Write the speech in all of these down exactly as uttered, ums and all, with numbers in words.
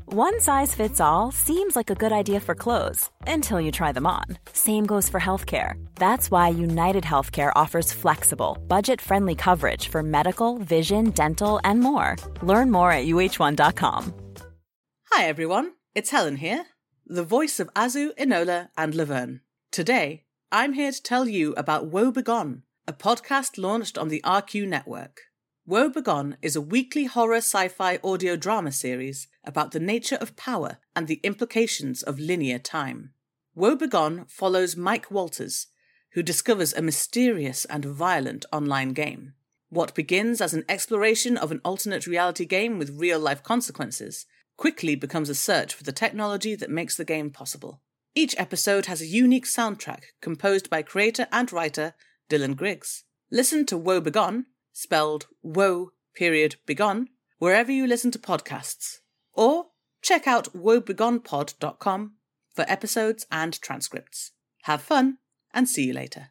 One size fits all seems like a good idea for clothes until you try them on. Same goes for healthcare. That's why United Healthcare offers flexible, budget-friendly coverage for medical, vision, dental, and more. Learn more at U H one dot com. Hi everyone, it's Helen here, the voice of Azu, Enola, and Laverne. Today, I'm here to tell you about Woe Begone, a podcast launched on the R Q network. Woe Begone is a weekly horror sci-fi audio drama series about the nature of power and the implications of linear time. Woe Begone follows Mike Walters, who discovers a mysterious and violent online game. What begins as an exploration of an alternate reality game with real-life consequences quickly becomes a search for the technology that makes the game possible. Each episode has a unique soundtrack composed by creator and writer Dylan Griggs. Listen to Woe Begone, spelled woe period begone, wherever you listen to podcasts. Or check out woe begone pod dot com for episodes and transcripts. Have fun, and see you later.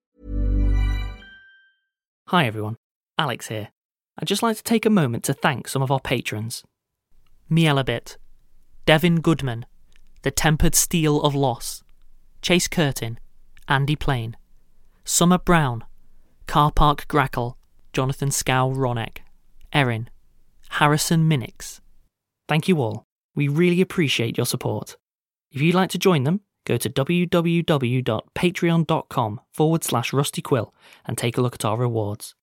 Hi everyone, Alex here. I'd just like to take a moment to thank some of our patrons. Mielabit, Devin Goodman, The Tempered Steel of Loss, Chase Curtin, Andy Plain, Summer Brown, Car Park Grackle, Jonathan Scow Ronek, Erin, Harrison Minnix. Thank you all. We really appreciate your support. If you'd like to join them, go to www.patreon.com forward slash rustyquill and take a look at our rewards.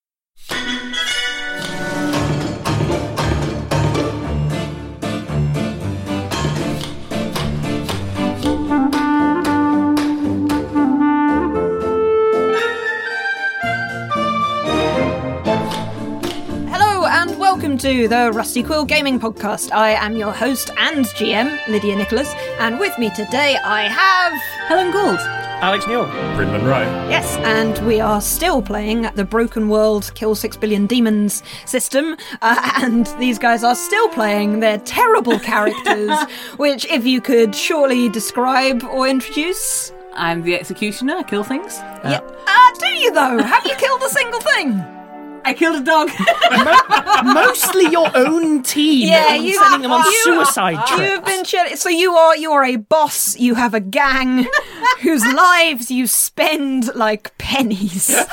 Welcome to the Rusty Quill Gaming Podcast. I am your host and G M, Lydia Nicholas, and with me today I have Helen Gould, Alex Newell, Bryn Monroe. Yes, and we are still playing the Broken World Kill Six Billion Demons system, uh, and these guys are still playing their terrible characters, which if you could surely describe or introduce. I'm the Executioner, I kill things. Uh, yeah. Uh, do you though? Have you killed a single thing? I killed a dog. Mostly your own team. Yeah, you sending them on you, suicide trips. You've been chill- so you are you are a boss. You have a gang whose lives you spend like pennies. uh,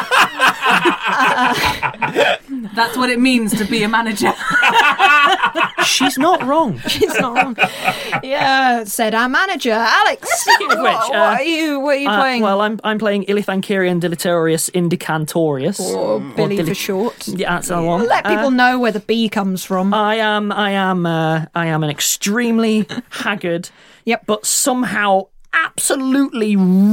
That's what it means to be a manager. She's not wrong. She's not wrong. Yeah, said our manager, Alex. Speaking of which, uh, what, what are you? What are you uh, playing? Well, I'm I'm playing Ilithankirian Deleterious Indicantorius. Or Billy or Dili- for short. Yeah, that's the one. Let people uh, know where the B comes from. I am I am uh, I am an extremely haggard, yep, but somehow absolutely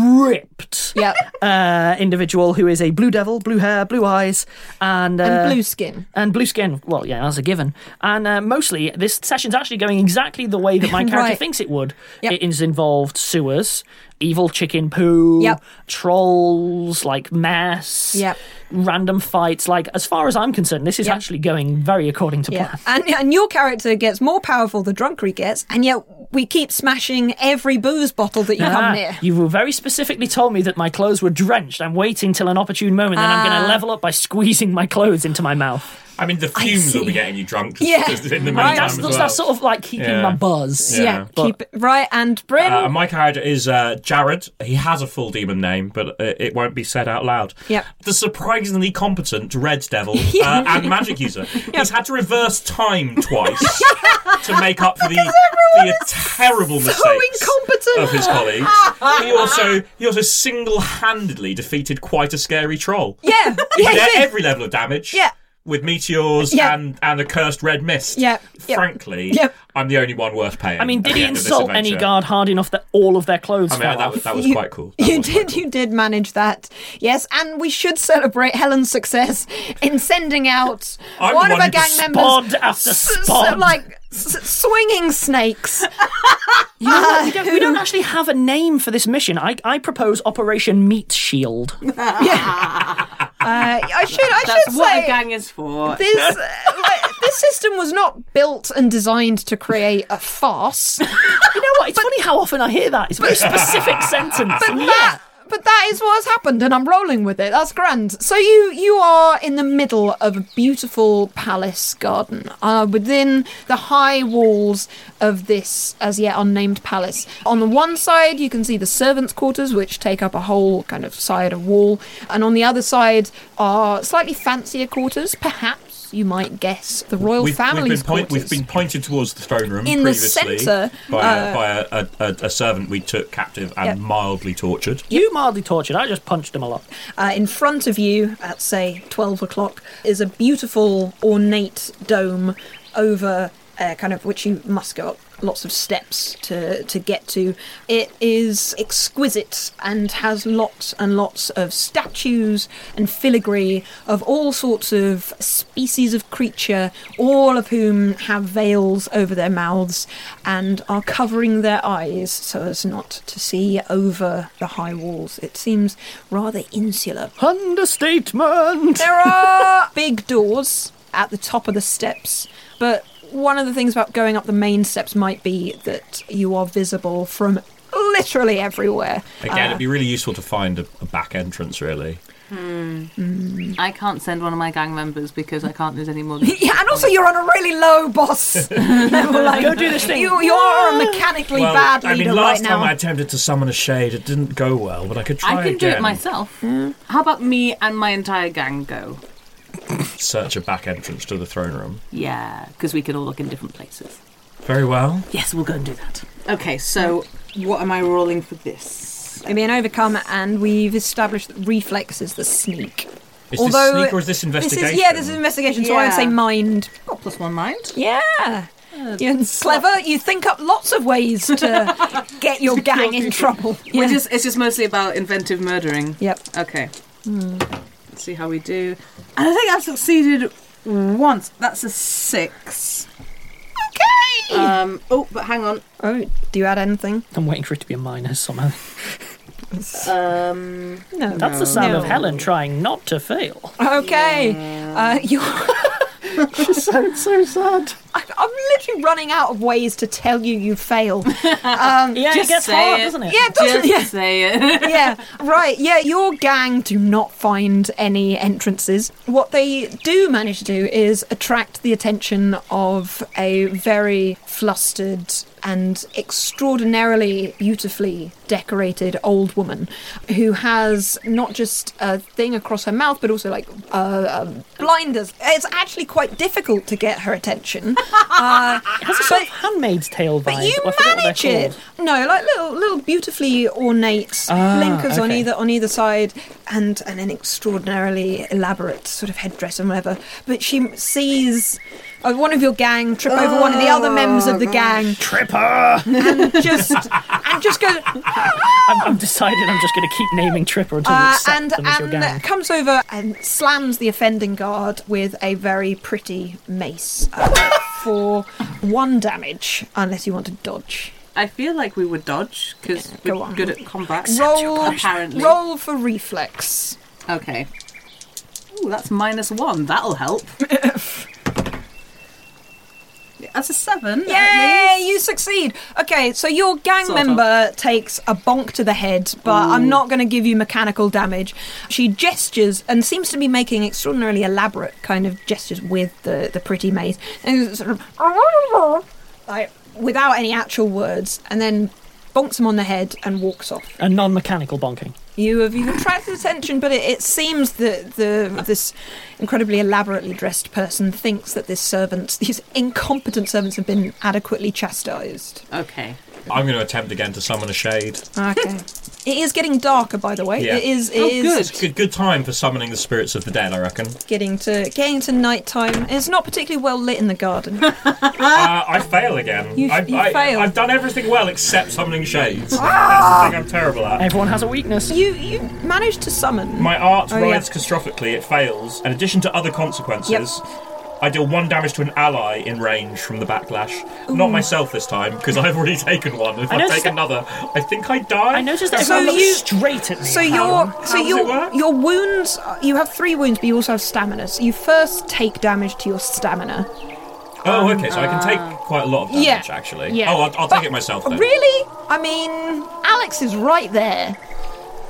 ripped yep. uh, individual who is a blue devil, blue hair, blue eyes, and uh, and blue skin. And blue skin. Well, yeah, that's a given. And uh, mostly, this session's actually going exactly the way that my character right. thinks it would. Yep. It is involved sewers, evil chicken poo, yep. trolls, like mess, yep. random fights. Like, as far as I'm concerned, this is yep. actually going very according to yeah. plan. And, and your character gets more powerful the drunker he gets, and yet we keep smashing every booze bottle that you ah, come near. You very specifically told me that my clothes were drenched. I'm waiting till an opportune moment, then uh, I'm going to level up by squeezing my clothes into my mouth. I mean, the fumes will be getting you drunk. Just, yeah, just in the right. meantime That's, as that's, well. that's sort of like keeping yeah. my buzz. Yeah, yeah but, keep it right. And Bryn, uh, my character is uh, Jared. He has a full demon name, but uh, it won't be said out loud. Yep. The surprisingly competent Red Devil yeah. uh, and magic user. Yep. He's had to reverse time twice to make up for the, the terrible so mistakes incompetent. of his colleagues. he also he also single-handedly defeated quite a scary troll. Yeah, He yeah, did yeah. every level of damage. Yeah. With meteors yep. and, and a cursed red mist. Yep. Yep. Frankly, yep. I'm the only one worth paying. I mean, did he insult insult any guard hard enough that all of their clothes I mean, fell that off? was, that was you, quite cool. That you was did, quite cool. you did manage that, yes. And we should celebrate Helen's success in sending out I'm one of one her gang spod members, after s- spod. s- like s- swinging snakes. You know what? We don't, we don't actually have a name for this mission. I, I propose Operation Meat Shield. Yeah. Uh, I should I That's should what say a gang is for. this uh, like, this system was not built and designed to create a farce. You know what? It's funny how often I hear that. It's a very specific sentence. But And that yeah. but that is what has happened, and I'm rolling with it. That's grand. So you you are in the middle of a beautiful palace garden, uh, within the high walls of this as yet unnamed palace. On the one side, you can see the servants' quarters, which take up a whole kind of side of wall, and on the other side are slightly fancier quarters, perhaps. You might guess the royal we've, family's we've been, point, quarters. we've been pointed towards the throne room In the previously centre, by, uh, a, by a, a, a, a servant we took captive and Yep. mildly tortured. You mildly tortured. I just punched him a lot. Uh, in front of you, at say twelve o'clock, is a beautiful ornate dome over uh, kind of which you must go up lots of steps to, to get to. It is exquisite and has lots and lots of statues and filigree of all sorts of species of creature, all of whom have veils over their mouths and are covering their eyes so as not to see over the high walls. It seems rather insular. Understatement! There are big doors at the top of the steps, but one of the things about going up the main steps might be that you are visible from literally everywhere. Again, Uh, it'd be really useful to find a, a back entrance, really. I can't send one of my gang members because I can't lose any more than yeah, and also you're on a really low boss level. Like, Go do this thing. You, you are a mechanically Well, bad I leader mean, last right time now. I attempted to summon a shade, it didn't go well, but I could try I can again. do it myself. How about me and my entire gang go? Search a back entrance to the throne room. Yeah, because we can all look in different places. Very well. Yes, we'll go and do that. Okay, so what am I rolling for this? Maybe an overcome, and we've established that reflex is the sneak. Is Although this sneak or is this investigation? This is, yeah, this is investigation, so I would Yeah. say mind. Got plus one mind. Yeah. You're clever. You think up lots of ways to get your gang in trouble. We're Yeah. just, it's just mostly about inventive murdering. Yep. Okay. Let's see how we do. And I think I've succeeded once. That's a six. Okay. Um. Oh, but hang on. Oh, do you add anything? I'm waiting for it to be a minus somehow. Um. No. That's the sound of No. Helen trying not to fail. Okay. Uh, you. She sounds so sad. I- I'm literally running out of ways to tell you you fail. Yeah, it Just gets say hard, it. doesn't it? Yeah, it doesn't. Just Yeah. say it. Yeah, right. Yeah, your gang do not find any entrances. What they do manage to do is attract the attention of a very flustered and extraordinarily beautifully decorated old woman who has not just a thing across her mouth but also like uh, uh, blinders. It's actually quite difficult to get her attention. Uh, Has a sort of Handmaid's Tale vibe. but you I forget what they're manage it. called. No, like little, little beautifully ornate Ah, blinkers on okay. either on either side, and and an extraordinarily elaborate sort of headdress and whatever. But she sees uh, one of your gang trip over one of the other members of the gang, Tripper! and just and just goes I'm, I'm decided I'm just going to keep naming Tripper until you uh, accept and them as your gang. and comes over and slams the offending guard with a very pretty mace uh, for one damage, unless you want to dodge. I feel like we would dodge because Go we're on. good at combat. Roll, apparently. roll for reflex. Okay. Ooh, that's minus one. That'll help. Yeah, that's a seven. Yay, you succeed. Okay, so your gang Sort of. member takes a bonk to the head, but I'm not going to give you mechanical damage. She gestures and seems to be making extraordinarily elaborate kind of gestures with the, the pretty mace. And sort of, like, without any actual words, and then bonks him on the head and walks off. A non-mechanical bonking. You have you've attracted attention, but it, it seems that the this incredibly elaborately dressed person thinks that this servant, these incompetent servants, have been adequately chastised. Okay. I'm going to attempt again to summon a shade. Okay. It is getting darker, by the way. Yeah. It is. It Oh, is good. Good, good time for summoning the spirits of the dead, I reckon. getting to getting to night time. It's not particularly well lit in the garden. uh, I fail again. You- I've, you I, fail. I've done everything well except summoning shades. That's the thing I'm terrible at. Everyone has a weakness. you you managed to summon. My art Oh, rides yeah. catastrophically, it fails. In addition to other consequences, Yep. I deal one damage to an ally in range from the backlash. Not myself this time, because I've already taken one. If I, noticed take that- another, I think I die. I noticed that So everyone looked you- straight at me. So How- your how so does your it work? your wounds. You have three wounds, but you also have stamina. So you first take damage to your stamina. Oh, okay, so I can take quite a lot of damage, Yeah. actually. Yeah. Oh, I'll, I'll take it myself then. Really? I mean, Alex is right there.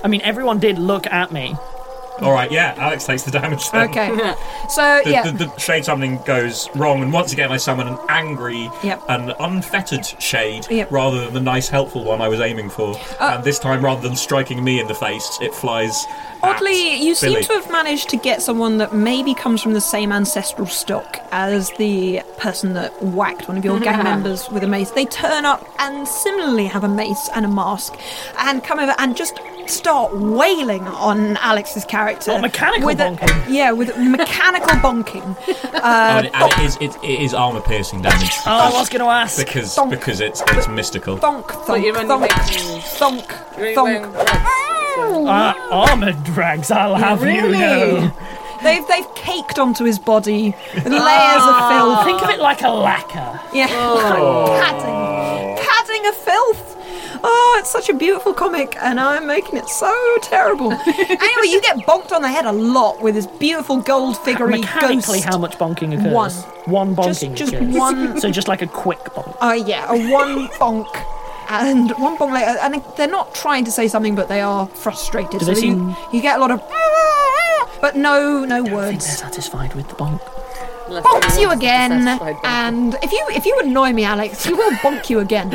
I mean, everyone did look at me. All right, yeah, Alex takes the damage then. Okay. So, The, yeah. the, the shade summoning goes wrong, and once again I summon an angry Yep. and unfettered shade Yep. rather than the nice, helpful one I was aiming for. Uh, and this time, rather than striking me in the face, it flies. Oddly, at you seem Billy. to have managed to get someone that maybe comes from the same ancestral stock as the person that whacked one of your gang members with a mace. They turn up and similarly have a mace and a mask and come over and just start wailing on Alex's character. What, mechanical with a- bonking? yeah, with mechanical bonking. Oh, and, it, and it is it, it is armor piercing damage. Oh, I was going to ask. because Thonk. because it's it's mystical. Thonk, thonk, you're only thonk, making- thonk, You're thonk. wearing Uh, armoured drags, I'll have you know. They've they've caked onto his body with layers of filth. Think of it like a lacquer. Yeah, padding, padding of filth. Oh, it's such a beautiful comic, and I'm making it so terrible. Anyway, you get bonked on the head a lot with this beautiful gold figurine Mechanically, ghost. how much bonking occurs? One. One Just- bonking just occurs. one- So just like a quick bonk. Uh, yeah, a one bonk. And one bonk later, and they're not trying to say something, but they are frustrated. Do so they you, seem- you get a lot of, but no, no I think they're words. satisfied with the bonk. Bonks you again, and if you if you annoy me, Alex, he will bonk you again.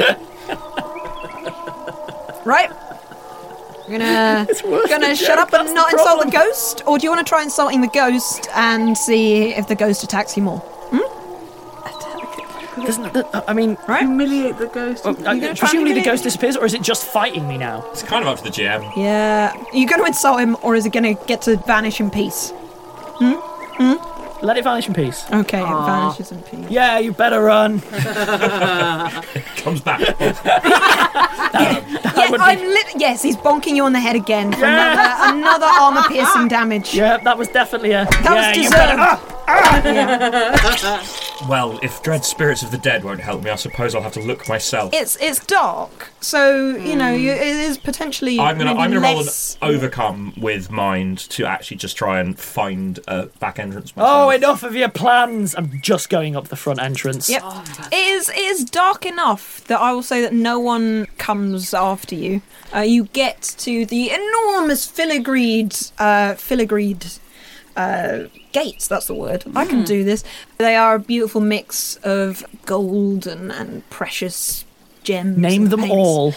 Right? You're gonna gonna shut up and not insult the ghost, or do you want to try insulting the ghost and see if the ghost attacks you more? Doesn't the, I mean, Right? humiliate the ghost. uh, gonna try and presumably the humiliate- ghost disappears, or is it just fighting me now? It's kind of up to the G M. Yeah. Are you going to insult him, or is it going to get to vanish in peace? Let it vanish in peace. Okay, it vanishes in peace. Yeah, you better run. Comes back. Yeah, I'm lit- yes, he's bonking you on the head again for another, another armor piercing damage. Yeah, that was definitely a. That yeah, was you deserved. better. Well, if dread spirits of the dead won't help me, I suppose I'll have to look myself. It's it's dark, so you know you, it is potentially. I'm gonna maybe I'm gonna roll an less... overcome with mind to actually just try and find a back entrance myself. Oh, enough of your plans. I'm just going up the front entrance. Yep, it is it is dark enough that I will say that no one comes after you. Uh, you get to the enormous filigreed, uh, filigreed uh, gates. That's the word. I can do this. They are a beautiful mix of gold and, and precious gems. Name and them paints. all.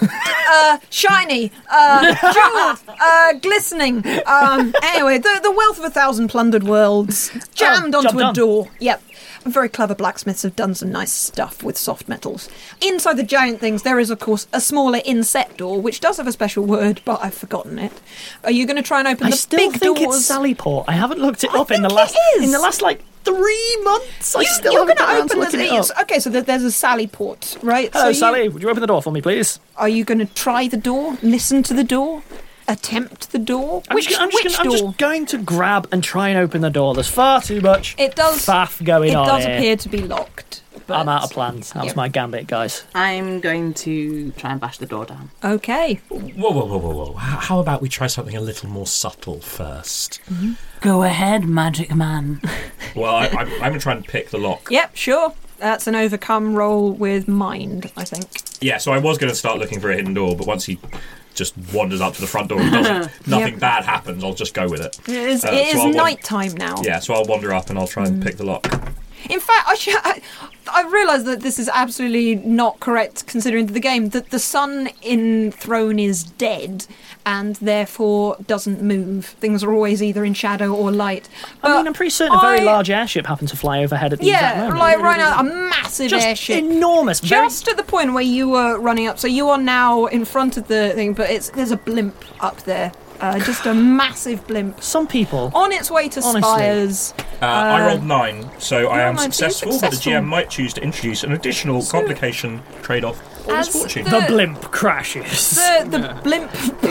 Uh, shiny, uh, jeweled, uh, glistening. Um, anyway, the the wealth of a thousand plundered worlds jammed Oh, onto job a done. door. Yep. Very clever blacksmiths have done some nice stuff with soft metals. Inside the giant things, there is, of course, a smaller inset door, which does have a special word, but I've forgotten it. Are you going to try and open I the still big think doors? it's Sallyport. I haven't looked it I up in the think last it is. in the last like three months. I You, still you're haven't going to got around to open looking the it up. Okay, so there- there's a Sally port, right? Hello, so you- Sally. Would you open the door for me, please? Are you going to try the door? Listen to the door? Attempt the door? I'm which just, I'm, just which gonna, I'm door? just going to grab and try and open the door. There's far too much It does. faff going It on does here. appear to be locked. But I'm out of plans. That was Yep. my gambit, guys. I'm going to try and bash the door down. Okay. Whoa, whoa, whoa, whoa, whoa! H- How about we try something a little more subtle first? Go ahead, magic man. Well, I, I'm, I'm going to try and pick the lock. Yep, sure. That's an overcome roll with mind, I think. Yeah, so I was going to start looking for a hidden door, but once he just wanders up to the front door and doesn't, nothing Yep. bad happens, I'll just go with it. It is, Uh, it so is I'll wa- night time now. Yeah, so I'll wander up and I'll try and pick the lock. In fact, I, should, I, I realise that this is absolutely not correct considering the game, that the sun in Throne is dead and therefore doesn't move. Things are always either in shadow or light. I mean, But I'm pretty certain a very I- large airship happened to fly overhead at the exact Yeah, moment. like right now, a massive just airship. enormous. Very, Just at the point where you were running up, so you are now in front of the thing, but it's there's a blimp up there, uh, just a massive blimp some people. on its way to Honestly. Spires. Uh, I rolled nine, so I rolled am nine, so you're successful, but the successful. G M might choose to introduce an additional complication trade-off or As misfortune. the- The blimp crashes. The, the blimp.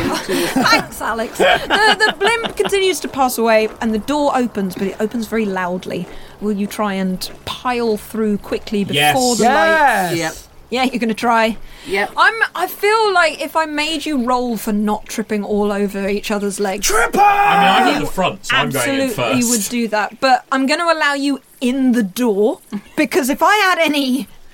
Thanks, Alex. The, the blimp continues to pass away, and the door opens, but it opens very loudly. Will you try and pile through quickly before Yes. the light? Yes. Yep. Yeah, you're going to try. Yep. I'm. I feel like if I made you roll for not tripping all over each other's legs, Tripper! I mean, I'm at the front, so I'm going in absolutely first. you would do that. But I'm going to allow you in the door because if I had any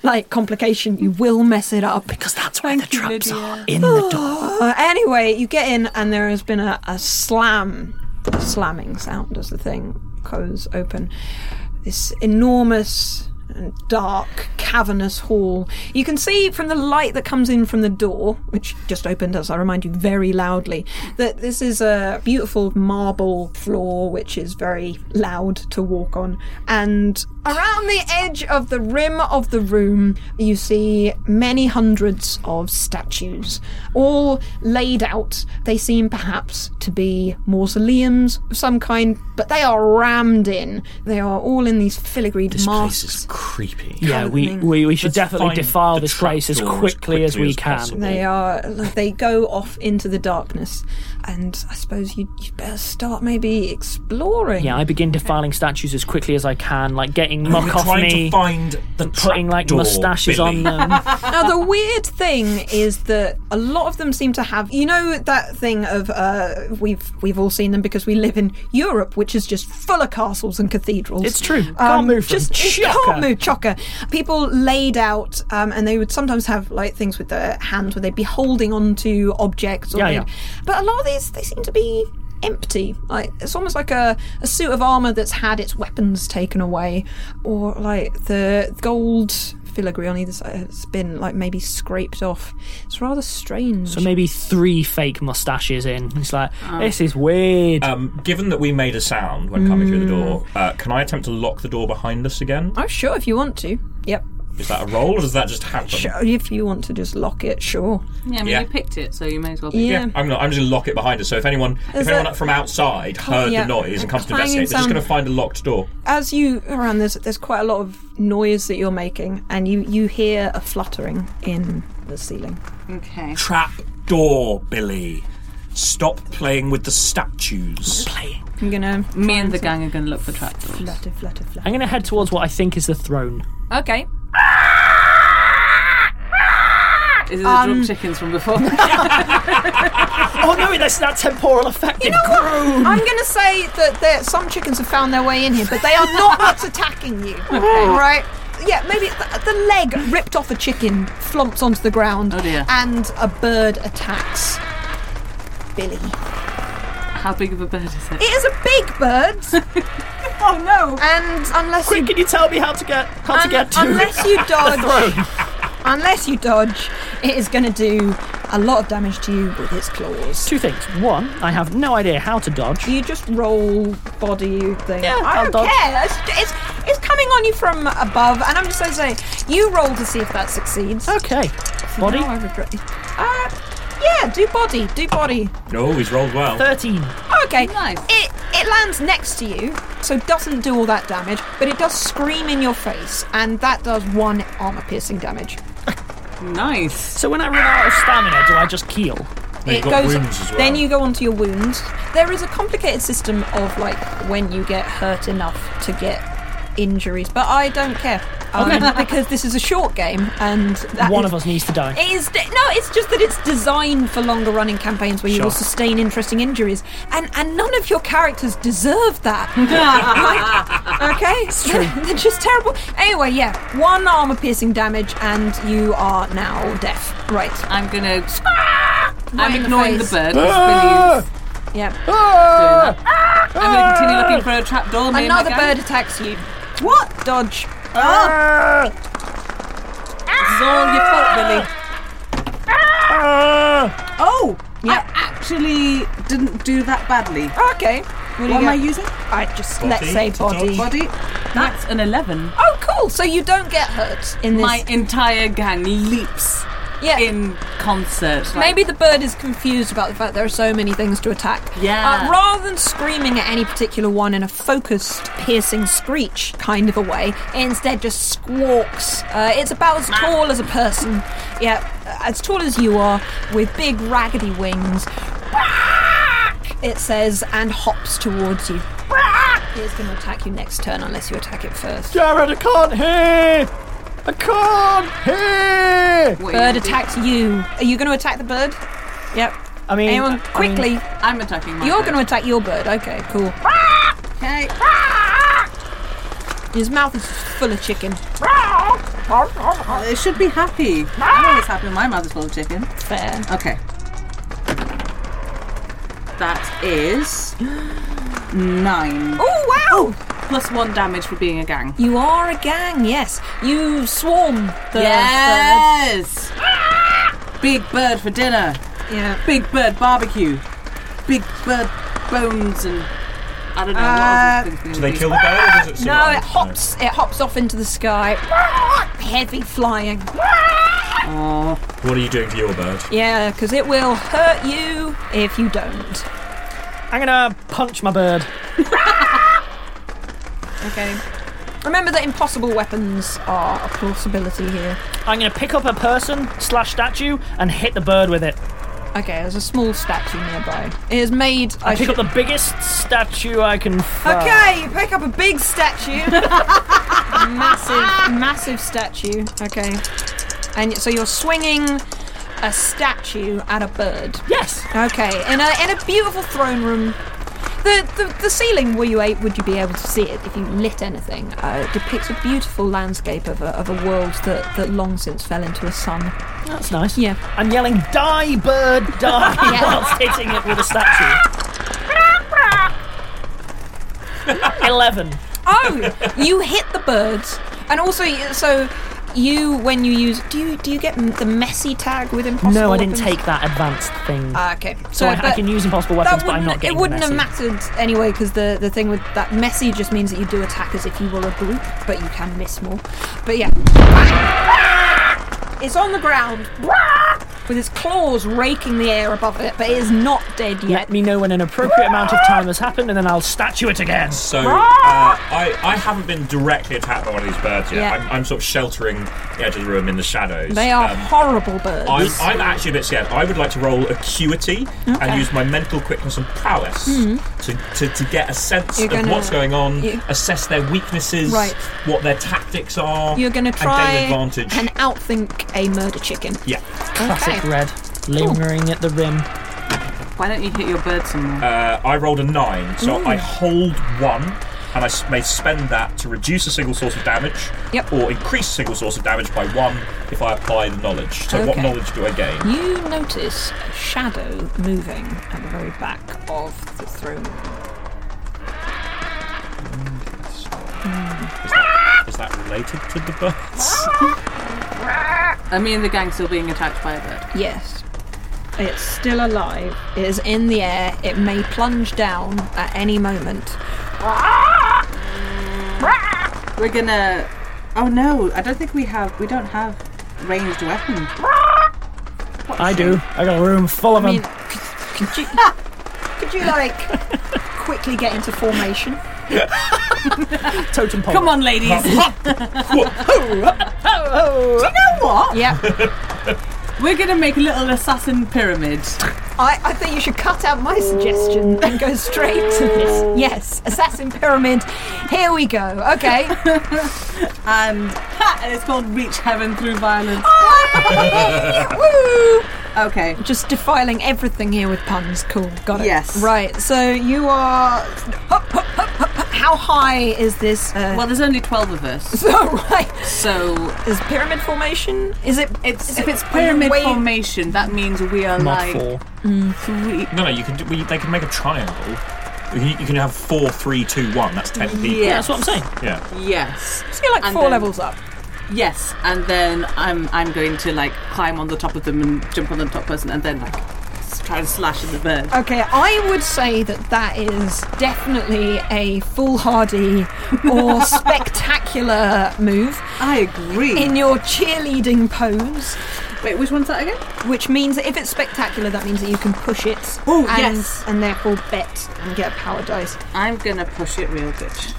like complication, you will mess it up. Because that's where Thank the you, traps Lydia. are. In the door. Uh, anyway, you get in, and there has been a, a slam, a slamming sound as the thing goes open. This enormous and dark, cavernous hall. You can see from the light that comes in from the door, which just opened, as I remind you very loudly, that this is a beautiful marble floor, which is very loud to walk on. And around the edge of the rim of the room, you see many hundreds of statues, all laid out. They seem perhaps to be mausoleums of some kind, but they are rammed in. They are all in these filigreed This place masks. is creepy. Yeah, we, Opening. we, we should Let's definitely find defile the this place as trapdoor as quickly as quickly we as can. possible. They are. They go off into the darkness, and I suppose you you better start maybe exploring. Yeah, I begin defiling statues as quickly as I can, like getting We're muck off trying me, to find the putting like trapdoor, mustaches Billy. on them. Now the weird thing is that a lot of them seem to have, you know, that thing of uh, we've we've all seen them because we live in Europe, which is just full of castles and cathedrals. It's true. Can't Um, move from just chocker. can't move chocker. People laid out, um, and they would sometimes have like things with their hands where they'd be holding onto objects. Or Yeah, they'd- yeah. But a lot of these, they seem to be empty. Like it's almost like a, a suit of armor that's had its weapons taken away, or like the gold filigree on either side has been like maybe scraped off. It's rather strange. So maybe three fake mustaches in. It's like, this is weird. Um, given that we made a sound when coming through the door, uh, can I attempt to lock the door behind us again? Oh, sure, if you want to. Yep. Is that a roll, or does that just happen? Sure, if you want to just lock it, sure. Yeah, I mean, Yeah. you picked it, so you may as well pick Yeah. it. I'm, not, I'm just going to lock it behind us. So if anyone, Is if anyone it- from outside heard yeah, the noise and comes to clanging investigate, they're just sound. going to find a locked door. As you around, there's there's quite a lot of noise that you're making, and you you hear a fluttering in the ceiling. Okay. Trap door, Billy. Stop playing with the statues. Playing. I'm gonna Me and the gang are going to look for trapdoors. flutter, flutter, flutter. I'm going to head towards what I think is the throne. Okay. Is it the Um, drum chickens from before? Oh no, that's that temporal effect. You know what? I'm going to say that there, some chickens have found their way in here, but they are not attacking you. Right? Yeah, maybe the, the leg ripped off a chicken flumps onto the ground, Oh dear. and a bird attacks Billy. How big of a bird is it? It is a big bird, Oh no! and unless Quick, you can you tell me how to get how to un- get to unless you the dodge, throne? unless you dodge, it is going to do a lot of damage to you with its claws. Two things. One, I have no idea how to dodge. You just roll body thing. Yeah, I I'll don't dodge. care. It's, it's it's coming on you from above, and I'm just going to say you roll to see if that succeeds. Okay. Body. No, I regret it. Uh, yeah, do body, do body. Oh, he's rolled well. Thirteen. Okay. Nice. It it lands next to you, so it doesn't do all that damage, but it does scream in your face, and that does one armor piercing damage. Nice. So when I run out of stamina, do I just keel? No, you've It got goes. wounds as well. Then you go onto your wounds. There is a complicated system of like when you get hurt enough to get injuries, but I don't care um, because this is a short game, and that One is- of us needs to die. It is no, it's just that it's designed for longer running campaigns where you Sure. will sustain interesting injuries, and and none of your characters deserve that. Right? Okay, it's true. They're, they're just terrible. Anyway, yeah, one armor piercing damage, and you are now deaf. Right. I'm going to... Right I'm in the ignoring the face. bird. because Billy's Yeah. doing that. I'm going to continue looking for a trapdoor. me and my Another gang. bird attacks you. What? Dodge. This is all your fault, Billy. Oh! Yeah. I actually didn't do that badly. Okay. What, do What you am I get? using? I just Body let's say to body. dodge. Body. That's an eleven. Oh, cool. So you don't get hurt in this. My entire gang leaps yeah. in concert. Like, Maybe the bird is confused about the fact there are so many things to attack. Yeah. Uh, rather than screaming at any particular one in a focused, piercing screech kind of a way, it instead just squawks. Uh, it's about as tall as a person. Yeah, uh, as tall as you are, with big raggedy wings. It says, and hops towards you. It's going to attack you next turn unless you attack it first. Jared, I can't hear. I can't hear. what are you Bird gonna do? attacks you. Are you going to attack the bird? Yep. I mean, Anyone, I mean, quickly. I'm attacking my You're bird. going to attack your bird. Okay, cool. Okay. His mouth is full of chicken. They should be happy. I'm always happy when my mouth is full of chicken. Fair. Okay. That is nine. Oh, wow! Plus one damage for being a gang. You are a gang, yes. You swarm the Yes! Big bird for dinner. bird. Yeah. Big bird barbecue. Big bird bones and... I don't know Uh, what other things we Do they would kill the bird or does it No, survive? it hops. It hops off into the sky. Heavy flying. Oh. What are you doing to your bird? Yeah, because it will hurt you if you don't. I'm gonna punch my bird. Okay. Remember that impossible weapons are a possibility here. I'm gonna pick up a person slash statue and hit the bird with it. Okay, there's a small statue nearby. It is made. I, I pick should- up the biggest statue I can find. Okay, you pick up a big statue. massive, massive statue. Okay. And so you're swinging a statue at a bird. Yes. Okay, in a in a beautiful throne room. The, the the ceiling where you ate, would you be able to see it if you lit anything? Uh, it depicts a beautiful landscape of a, of a world that, that long since fell into a sun. That's nice. Yeah. I'm yelling, "Die, bird, die!" Yeah. whilst hitting it with a statue. Eleven. Oh, you hit the birds, and also so you when you use do you do you get m- the messy tag with impossible? No, I didn't weapons? take that advanced thing. Ah, okay, so I, I but can use impossible that weapons, but I'm wouldn't- not getting It wouldn't the have messy. mattered anyway, because the the thing with that messy just means that you do attack as if you were a group, but you can miss more. But yeah, it's on the ground with its claws raking the air above it, but it is not dead yet. Let me know when an appropriate amount of time has happened, and then I'll statue it again. So, uh, I, I haven't been directly attacked by one of these birds yet. Yeah. I'm, I'm sort of sheltering the edge of the room in the shadows. They are Um, horrible birds. I'm, I'm actually a bit scared. I would like to roll acuity Okay. and use my mental quickness and prowess to, to, to get a sense You're of gonna- what's going on, you- assess their weaknesses, Right. what their tactics are, You're going to and try gain advantage. and outthink a murder chicken. yeah. Classic Okay. red, lingering at the rim. Why don't you hit your bird some more? Uh, I rolled a nine, so I hold one, and I s- may spend that to reduce a single source of damage, Yep. or increase a single source of damage by one if I apply the knowledge. So, what Okay. knowledge do I gain? You notice a shadow moving at the very back of the throne. Is that, is that related to the birds? I mean, the gang's still being attacked by a bird. Yes. It's still alive. It is in the air. It may plunge down at any moment. We're gonna. Oh no! I don't think we have. We don't have ranged weapons. I do. I got a room full of I mean, them. could, could you, could you like quickly get into formation? Totem pole. Come on, ladies. Do you know what? Yeah. We're gonna make a little assassin pyramid. I, I think you should cut out my suggestion and go straight to this. Yes, assassin pyramid. Here we go. Okay. And, and it's called Reach Heaven Through Violence. Woo! Okay. Just defiling everything here with puns. Cool. Got it. Yes. Right. So you are. Hup, hup, hup, hup, hup. How high is this? Uh, Well, there's only twelve of us, so right. so Is pyramid formation? Is it? it's is if it it's pyramid way- formation, that means we are Mod like four. three. No, no, you can do, we, they can make a triangle. You can, you can have four, three, two, one. That's ten people. Yeah. Yeah, that's what I'm saying. Yeah. Yes. So you're like And four then- levels up. Yes, and then I'm I'm going to like climb on the top of them and jump on the top person, and then like s- try and slash at the bird. Okay, I would say that that is definitely a foolhardy or spectacular move I agree. in your cheerleading pose, Wait, which one's that again? which means that if it's spectacular, that means that you can push it. Oh, and, yes. and therefore bet and get a power dice. I'm gonna push it real bitch.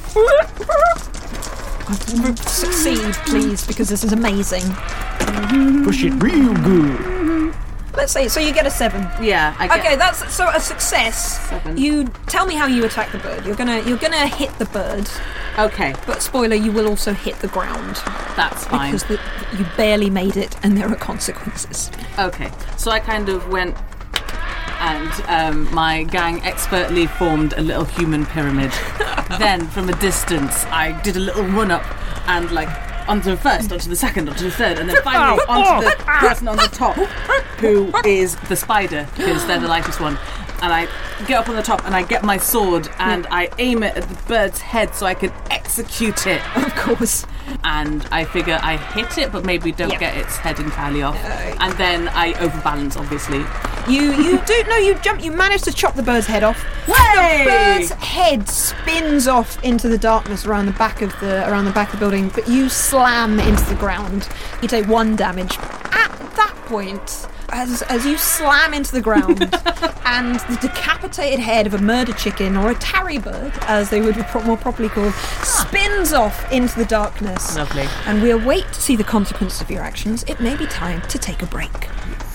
Succeed, please, because this is amazing. Push it real good. Let's say so you get a seven. Yeah, I get. Okay, that's so a success. Seven. You tell me how you attack the bird. You're gonna you're gonna hit the bird, Okay, but spoiler, you will also hit the ground that's fine. because the, you barely made it, and there are consequences. Okay, so I kind of went, and um, my gang expertly formed a little human pyramid. Then, from a distance, I did a little run up and like onto the first, onto the second, onto the third, and then finally onto the person on the top, who is the spider, because they're the lightest one. And I get up on the top and I get my sword and I aim it at the bird's head so I can execute it. Of course. And I figure I hit it, but maybe don't Yeah. get its head entirely off. And then I overbalance, obviously. You you do no you jump you manage to chop the bird's head off. Way! The bird's head spins off into the darkness around the back of the around the back of the building, but you slam into the ground. You take one damage. At that point, as as you slam into the ground and the decapitated head of a murder chicken, or a tarry bird, as they would be pro- more properly called, spins off into the darkness. Lovely. And we await to see the consequences of your actions. It may be time to take a break.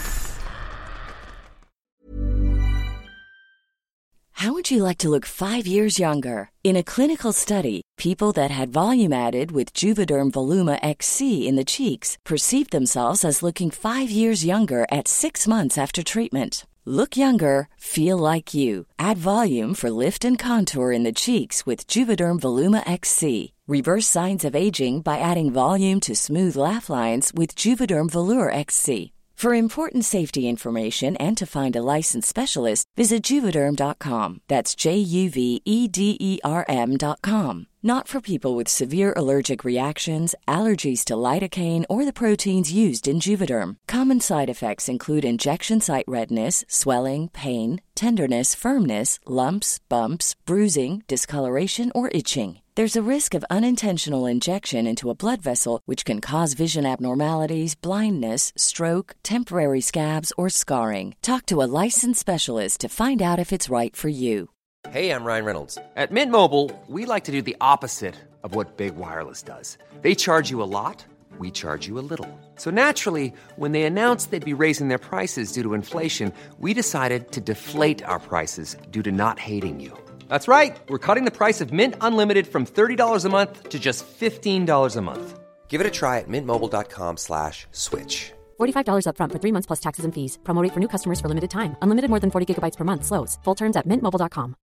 How would you like to look five years younger? In a clinical study, people that had volume added with Juvederm Voluma X C in the cheeks perceived themselves as looking five years younger at six months after treatment. Look younger, feel like you. Add volume for lift and contour in the cheeks with Juvederm Voluma X C. Reverse signs of aging by adding volume to smooth laugh lines with Juvederm Volure X C. For important safety information and to find a licensed specialist, visit Juvederm dot com. That's J U V E D E R M dot com. Not for people with severe allergic reactions, allergies to lidocaine, or the proteins used in Juvederm. Common side effects include injection site redness, swelling, pain, tenderness, firmness, lumps, bumps, bruising, discoloration, or itching. There's a risk of unintentional injection into a blood vessel, which can cause vision abnormalities, blindness, stroke, temporary scabs, or scarring. Talk to a licensed specialist to find out if it's right for you. Hey, I'm Ryan Reynolds. At Mint Mobile, we like to do the opposite of what Big Wireless does. They charge you a lot, we charge you a little. So naturally, when they announced they'd be raising their prices due to inflation, we decided to deflate our prices due to not hating you. That's right. We're cutting the price of Mint Unlimited from thirty dollars a month to just fifteen dollars a month. Give it a try at mintmobile.com slash switch. forty-five dollars up front for three months plus taxes and fees. Promo rate for new customers for limited time. Unlimited more than forty gigabytes per month. Slows full terms at mint mobile dot com.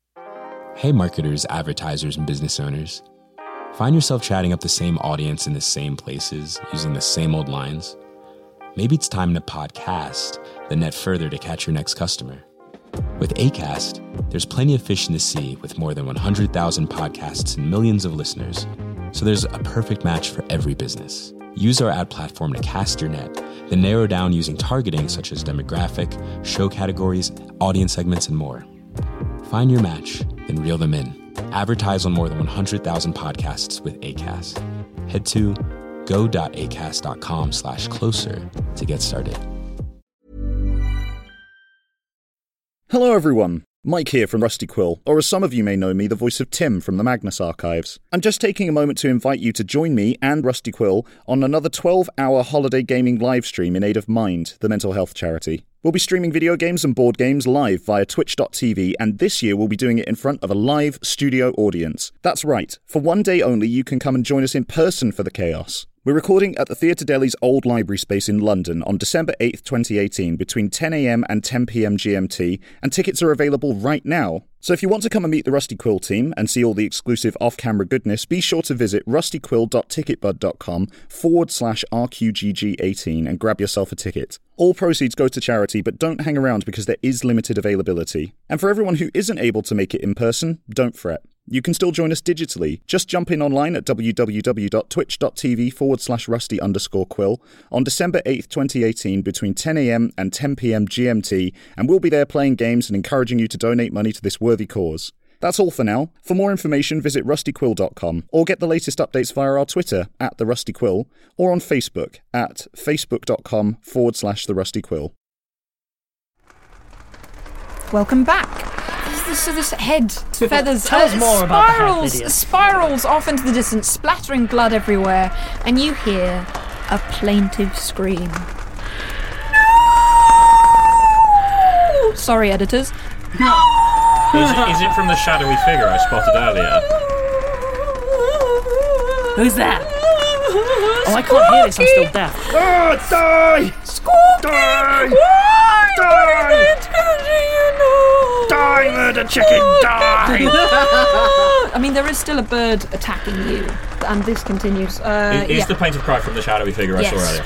Hey marketers, advertisers, and business owners. Find yourself chatting up the same audience in the same places, using the same old lines? Maybe it's time to podcast, then net further to catch your next customer. With Acast, there's plenty of fish in the sea with more than one hundred thousand podcasts and millions of listeners. So there's a perfect match for every business. Use our ad platform to cast your net, then narrow down using targeting such as demographic, show categories, audience segments, and more. Find your match, then reel them in. Advertise on more than one hundred thousand podcasts with Acast. Head to go.acast.com slash closer to get started. Hello everyone, Mike here from Rusty Quill, or as some of you may know me, the voice of Tim from the Magnus Archives. I'm just taking a moment to invite you to join me and Rusty Quill on another twelve-hour holiday gaming livestream in aid of Mind, the mental health charity. We'll be streaming video games and board games live via twitch dot t v, and this year we'll be doing it in front of a live studio audience. That's right, for one day only you can come and join us in person for the chaos. We're recording at the Theatre Delhi's old library space in London on December eighth, twenty eighteen, between ten a.m. and ten p.m. G M T, and tickets are available right now. So if you want to come and meet the Rusty Quill team and see all the exclusive off-camera goodness, be sure to visit rustyquill.ticketbud.com forward slash RQGG18 and grab yourself a ticket. All proceeds go to charity, but don't hang around because there is limited availability. And for everyone who isn't able to make it in person, don't fret. You can still join us digitally. Just jump in online at www.twitch.tv forward slash rusty underscore quill on December eighth, twenty eighteen between ten a.m. and ten p.m. G M T, and we'll be there playing games and encouraging you to donate money to this worthy cause. That's all for now. For more information, visit rusty quill dot com or get the latest updates via our Twitter at The Rusty Quill or on Facebook at facebook.com forward slash The Rusty Quill. Welcome back. This, this, this head feathers Tell us uh, more about the head, spirals, Lydia. spirals off into the distance, splattering blood everywhere, and you hear a plaintive scream. No! Sorry, editors. Is it, is it from the shadowy figure I spotted earlier? Who's that? Oh, I can't hear this, I'm still deaf. Ah, die! Scorpion! Die! Why? Die! What are they telling you now? Die! Die, murder chicken, die! I mean, there is still a bird attacking you, and this continues. Uh, Is is yeah. the plaintive cry from the shadowy figure I Yes. saw earlier?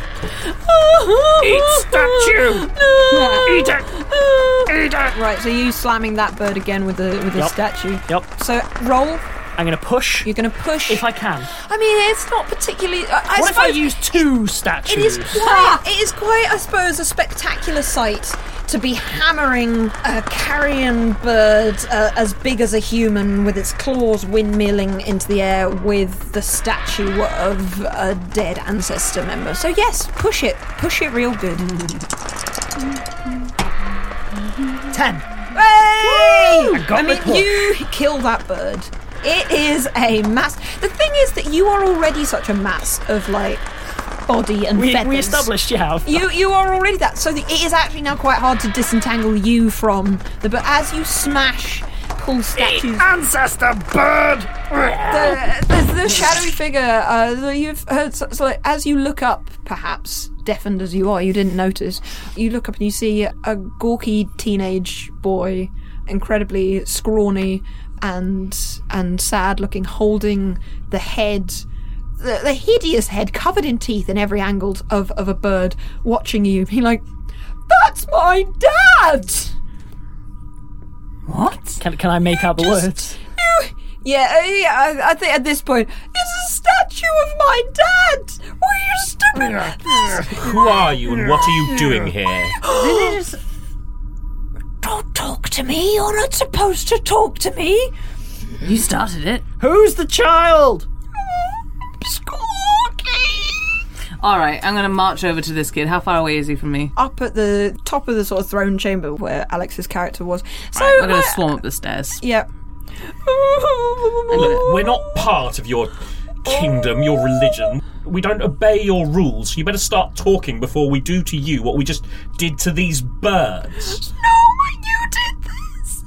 Eat statue! Eat it! Eat it! Right, so you slamming that bird again with the with the Yep. statue. Yep. So roll. I'm going to push. You're going to push. If I can. I mean, it's not particularly. I, I What if I suppose use two statues? It is quite. It is quite, I suppose, a spectacular sight to be hammering a carrion bird uh, as big as a human with its claws windmilling into the air with the statue of a dead ancestor member. So yes, push it. Push it real good. Ten. Hey! I got I the mean, push. you kill that bird. It is a mass. The thing is that you are already such a mass of like body and We, feathers. we established you have. You you are already that. So the, it is actually now quite hard to disentangle you from the. But as you smash, pull statues. Ancestor bird! The, the, the shadowy figure. Uh, the- you've heard. So, so like, as you look up, perhaps deafened as you are, you didn't notice. You look up and you see a gawky teenage boy, incredibly scrawny and and sad looking, holding the head, the, the hideous head covered in teeth in every angle of, of a bird, watching you, being like, "That's my dad!" What? Can, can I make out the Just- words? You, yeah, uh, yeah, I, I think at this point, it's a statue of my dad! Will you stop it? Who are you and what are you doing here? Don't talk to me, you're not supposed to talk to me! You started it. Who's the child? All right, I'm going to march over to this kid. How far away is he from me? Up at the top of the sort of throne chamber where Alex's character was. So, Right, I'm going to uh, swarm up the stairs. yeah. Look, we're not part of your kingdom, your religion. We don't obey your rules. You better start talking before we do to you what we just did to these birds. You did this!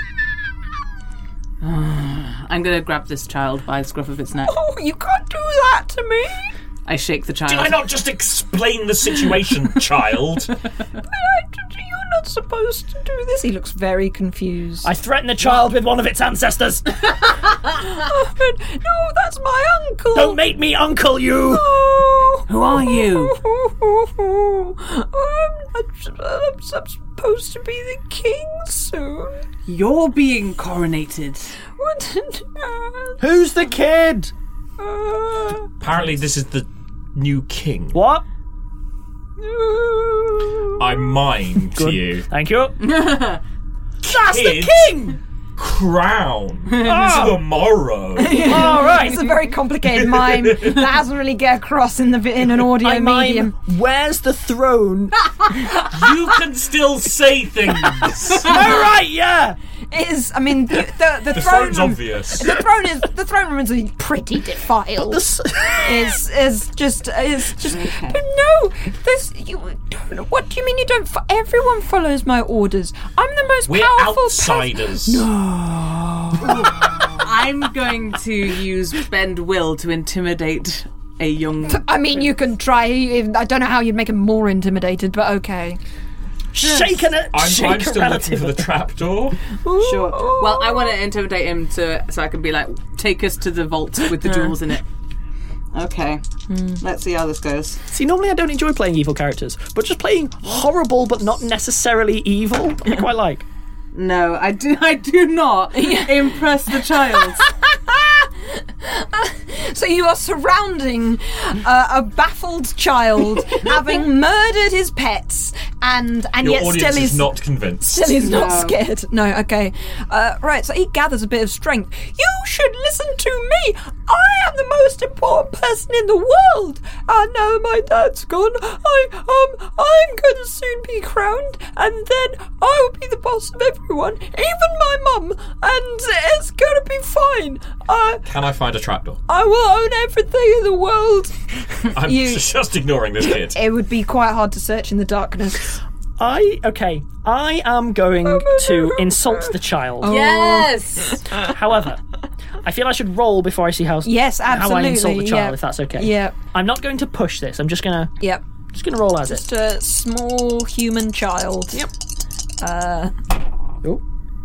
I'm going to grab this child by the scruff of its neck. Oh, you can't do that to me! I shake the child. Did I not just explain the situation, child? You're not supposed to do this. He looks very confused. I threatened the child with one of its ancestors. No, that's my uncle! Don't make me uncle you! Oh. Who are you? I'm, I'm, I'm supposed to be the king soon. You're being coronated. What? Who's the kid? Uh, Apparently this is the new king. What? I mind Good. you. Thank you. That's Kid. the king! Crown. Oh. Tomorrow. All right. It's a very complicated mime that hasn't really get across in the in an audio I mime, medium. where's the throne? You can still say things. All right, yeah. It is. I mean, the the, the, The throne throne's room, obvious. The throne is the throne room is pretty defiled. is is just is just. But no, this you. Don't, what do you mean you don't? Fo- everyone follows my orders. I'm the most We're powerful. outsiders. Person. I'm going to use bend will to intimidate a young. I mean, you can try. I don't know how you'd make him more intimidated, but okay. Shaking it. I'm, shake I'm a still relative. looking for the trapdoor. Sure. Well, I want to intimidate him to so I can be like, take us to the vault with the jewels in it. Okay. Let's see how this goes. See, normally I don't enjoy playing evil characters, but just playing horrible but not necessarily evil, I quite like. No, I do. I do not impress the child. So you are surrounding uh, a baffled child, having murdered his pets, and and Your yet audience still is not convinced. Still is not No. scared. No, okay. Uh, right, so he gathers a bit of strength. You should listen to me. I am the most important person in the world. And now my dad's gone, I um I'm going to soon be crowned, and then I will be the boss of everyone, even my mum, and it's going to be fine. Uh, Can I find a trapdoor? I will own everything in the world. I'm You- just ignoring this kid. It would be quite hard to search in the darkness. I, okay, I am going to insult the child. Yes. However, I feel I should roll before I see how, Yes, how I absolutely. insult the child, yeah. if that's okay. Yeah. I'm not going to push this. I'm just gonna Yep. just gonna roll as Just it. a small human child. Yep. Uh, Oh.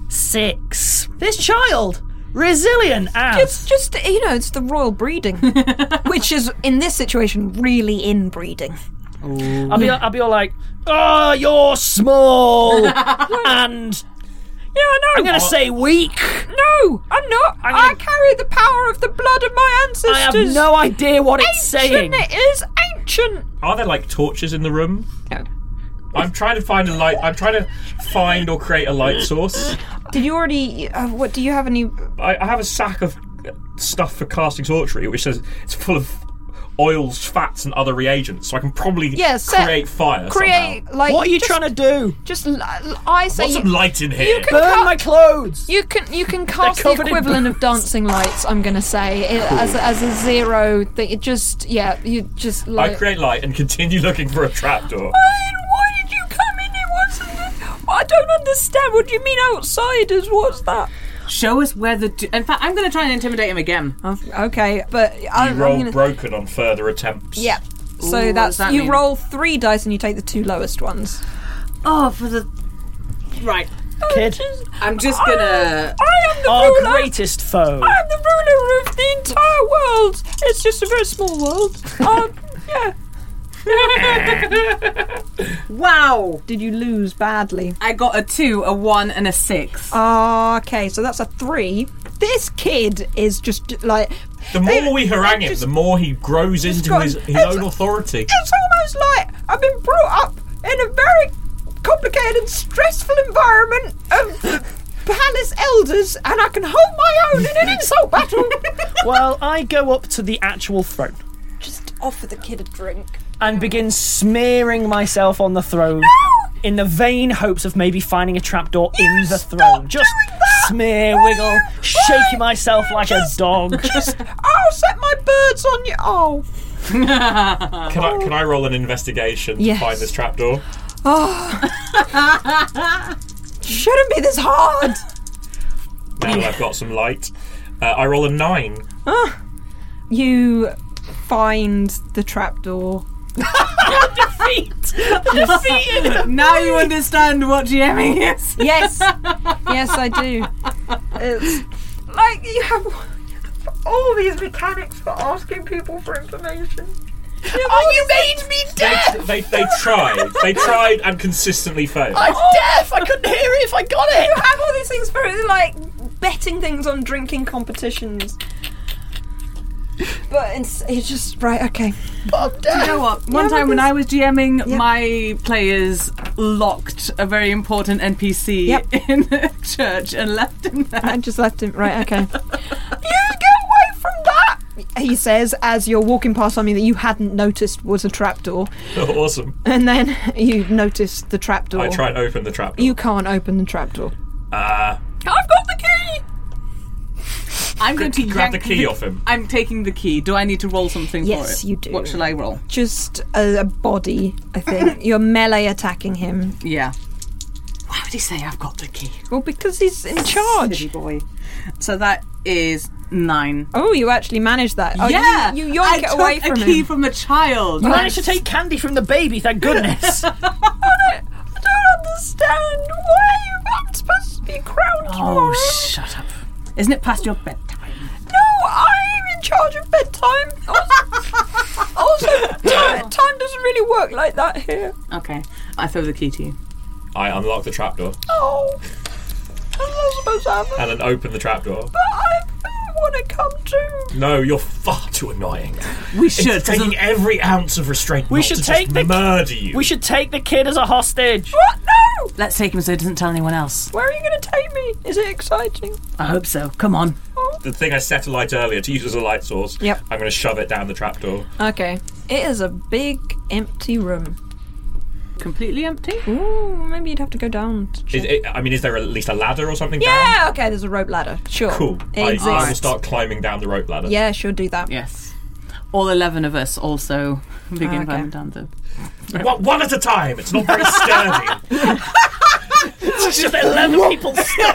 Six. This child, resilient as. It's just, you know, it's the royal breeding, which is, in this situation, really inbreeding. I'll be, I'll be all like, oh, you're small, and yeah, I know. I'm going to say weak. No, I'm not. I'm I gonna... carry the power of the blood of my ancestors. I have no idea what it's ancient saying. It is ancient. Are there like torches in the room? No. I'm trying to find a light. I'm trying to find or create a light source. Did you already? Uh, what do you have? Any? I, I have a sack of stuff for casting sorcery, which says it's full of oils, fats, and other reagents. So I can probably yeah, set, create fire. Create somehow. like. What are you just, trying to do? Just I say. What's you, some light in here? You can burn ca- my clothes. You can you can cast the equivalent of dancing lights. I'm gonna say it, cool. as a, as a zero. That it just yeah you just. Like, I create light and continue looking for a trapdoor. Why did you come in? It wasn't. I don't understand. What do you mean outsiders? What's that? Show us where the... Do- In fact, I'm going to try and intimidate him again. Oh, okay, but... You I, roll I'm gonna... broken on further attempts. Yeah. So Ooh, that's... that you mean? roll three dice and you take the two lowest ones. Oh, for the... Right. Kid. I'm just going to... I am the Our ruler. greatest foe. I'm the ruler of the entire world. It's just a very small world. Um, yeah. Wow. Did you lose badly? I got a two, a one, and a six. Oh, okay, so that's a three. This kid is just like... The more they, we harangue him, just, the more he grows into got, his, his own authority. It's almost like I've been brought up in a very complicated and stressful environment of palace elders, and I can hold my own in an insult battle. Well, I go up to the actual throne. Just offer the kid a drink. And begin smearing myself on the throne. No! In the vain hopes of maybe finding a trapdoor You in the stop throne. Just doing that! smear, Will wiggle, you- shaking will myself you like just- a dog. Just, I'll set my birds on you. Oh. Can I can I roll an investigation Yes. to find this trapdoor? Oh. Shouldn't be this hard. Now that I've got some light. Uh, I roll a nine. You find the trapdoor. Defeat! Defeated! Now you understand what GMing is. Yes. Yes, I do. It's like you have all these mechanics for asking people for information. Oh, you made me deaf! They, they, they tried. They tried and consistently failed. I'm deaf! I couldn't hear it if I got it! You have all these things for like betting things on drinking competitions. But it's, it's just right. Okay. I'm deaf. You know what? One Yeah, time when because- I was GMing, Yep. my players locked a very important N P C Yep. in the church and left him there. I just left him. Right. Okay. You get away from that. He says as you're walking past something that you hadn't noticed was a trapdoor, Awesome. and then you notice the trapdoor. I try and open the trapdoor. You can't open the trapdoor. Uh, I've got the key. I'm going to grab the yank key off him. I'm taking the key. Do I need to roll something for it? Yes, you do. What shall I roll? Just a, a body, I think. You're melee attacking him. Yeah. Why would he say I've got the key? Well, because he's in charge. Silly boy. So that is nine. Oh, you actually managed that. Oh, yeah, you, you yoink I it took away a from key him. from a child. You managed to take candy from the baby, thank goodness. I don't understand. Why are you not supposed to be crowned tomorrow? Oh, shut up. Isn't it past your bedtime? No, I'm in charge of bedtime. Also, also time, time doesn't really work like that here. Okay. I throw the key to you. I unlock the trapdoor Oh, I'm not supposed to have it. and then open the trapdoor. But I want to come too. No, you're far too annoying. We should. It's taking every ounce of restraint We not should to take just the- murder you. We should take the kid as a hostage. What? No! Let's take him so he doesn't tell anyone else. Where are you going to take me? Is it exciting? I hope so. Come on. The thing I set alight earlier to use as a light source, Yep. I'm going to shove it down the trapdoor. Okay. It is a big, empty room. Completely empty? Ooh, maybe you'd have to go down to check. Is it, I mean, is there at least a ladder or something down? Yeah, okay, there's a rope ladder. Sure. Cool. It I, I will exists. start climbing down the rope ladder. Yeah, sure, do that. Yes. All eleven of us also begin Okay. climbing down the... One, one at a time. It's not very sturdy. It's just eleven people stuck.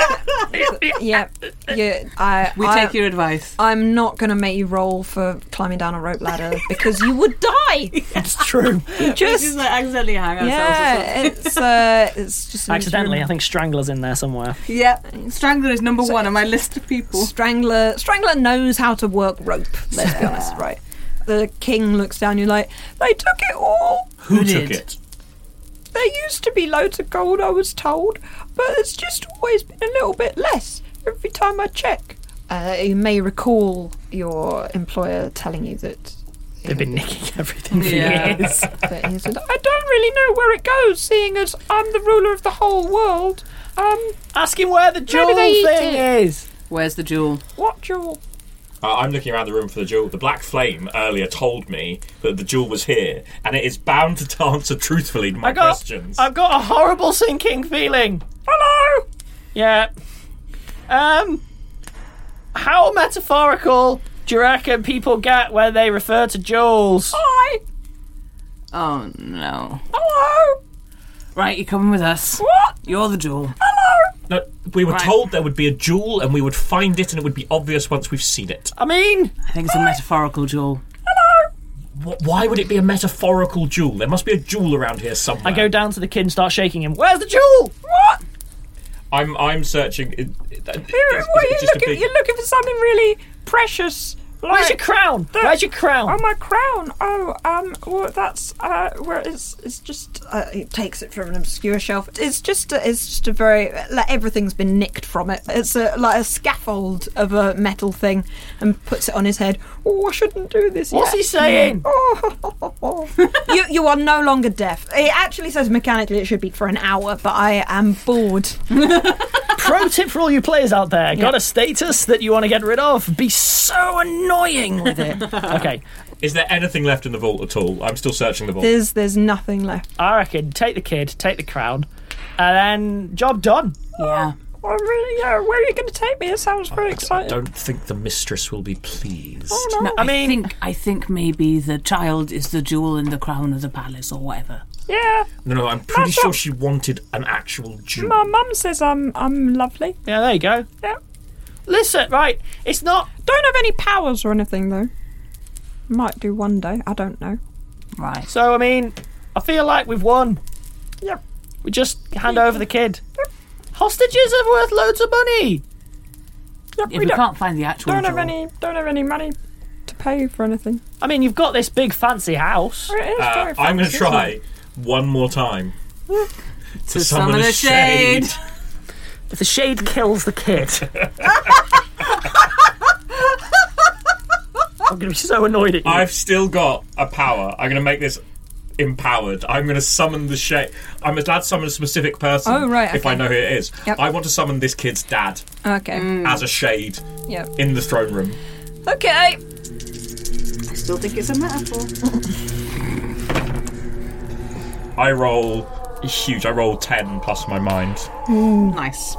Yeah, yeah. I, We I, take your advice. I'm not going to make you roll for climbing down a rope ladder because you would die. It's true. You We just just like accidentally hang ourselves. yeah. It's uh, it's just Accidentally, I think Strangler's in there somewhere. Yep. Strangler is number one on my list of people. Strangler. Strangler knows how to work rope. Let's be honest, right? The king looks down. You're like, they took it all. Who, Who took did? it? There used to be loads of gold, I was told, but it's just always been a little bit less every time I check. Uh, you may recall your employer telling you that They've been nicking everything for Yeah. years. that he said, I don't really know where it goes, seeing as I'm the ruler of the whole world. Um, Ask him where the jewel they eat thing it? is. Where's the jewel? what jewel? Uh, I'm looking around the room for the jewel. The Black Flame earlier told me that the jewel was here, and it is bound to answer truthfully to my I got, questions. I've got a horrible sinking feeling. Hello. Yeah. Um. How metaphorical do you reckon people get when they refer to jewels? Hi. Oh no. Hello. Right, you're coming with us. What? You're the jewel. No, we were Right. told there would be a jewel, and we would find it, and it would be obvious once we've seen it. I mean, I think it's a metaphorical jewel. Wh- Why would it be a metaphorical jewel? There must be a jewel around here somewhere. I go down to the kid and start shaking him. Where's the jewel? What? I'm I'm searching. It, it, What it's, are you it's just a looking? big. You're looking for something really precious. Where's your crown? the- Where's your crown? Oh, my crown. Oh, um, well, that's uh, where it's. It's just. Uh, he takes it from an obscure shelf. It's just. A, it's just a very. Like everything's been nicked from it. It's a, like a scaffold of a metal thing, and puts it on his head. Oh, I shouldn't do this. What's yet. he saying? Oh, you you are no longer deaf. It actually says mechanically it should be for an hour, but I am bored. Pro tip for all you players out there: got a status that you want to get rid of? Be so annoying with it. Okay, Is there anything left in the vault at all? I'm still searching the vault. There's there's nothing left. I reckon take the kid, take the crown, and then job done. Yeah. Oh, really? Yeah. Where are you going to take me? It sounds very I exciting. don't think the mistress will be pleased. Oh, no. No, I I, mean- think I think maybe the child is the jewel in the crown of the palace or whatever. Yeah. No, no, I'm pretty That's sure not- she wanted an actual jewel. My mum says I'm I'm lovely. Yeah, there you go. Yeah. Listen, right? It's not. Don't have any powers or anything though. Might do one day. I don't know. Right. So I mean, I feel like we've won. Yep. We just hand over the kid. Hostages are worth loads of money. Yep. If we, don't, can't find the actual don't have jewel. any don't have any money to pay for anything. I mean, you've got this big fancy house. It is Uh, very I'm going to fancy, try isn't one more time to, To summon a shade. If the shade kills the kid, I'm going to be so annoyed at you. I've still got a power. I'm going to make this empowered. I'm going to summon the shade. I'm allowed to summon a specific person. Oh, right, if I okay. know who it is. Yep. I want to summon this kid's dad it? Okay. as a shade Yep. in the throne room. Okay. I still think it's a metaphor. I roll huge. I roll ten plus my mind. Nice.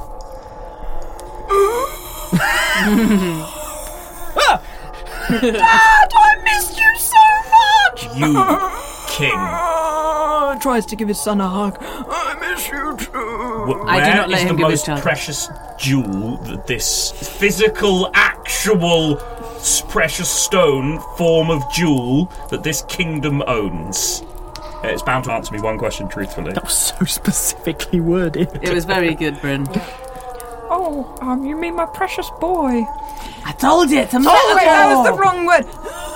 Dad, I missed you so much. You, king. Oh, tries to give his son a hug. I miss you too. Wh- I do where not let is him the give his most child. precious jewel that this physical, actual, s- precious stone form of jewel that this kingdom owns? Uh, It's bound to answer me one question truthfully. That was so specifically worded. It was very good, Bryn. Oh, um, you mean my precious boy? I told you, it's a Oh, metaphor. wait, that was the wrong word.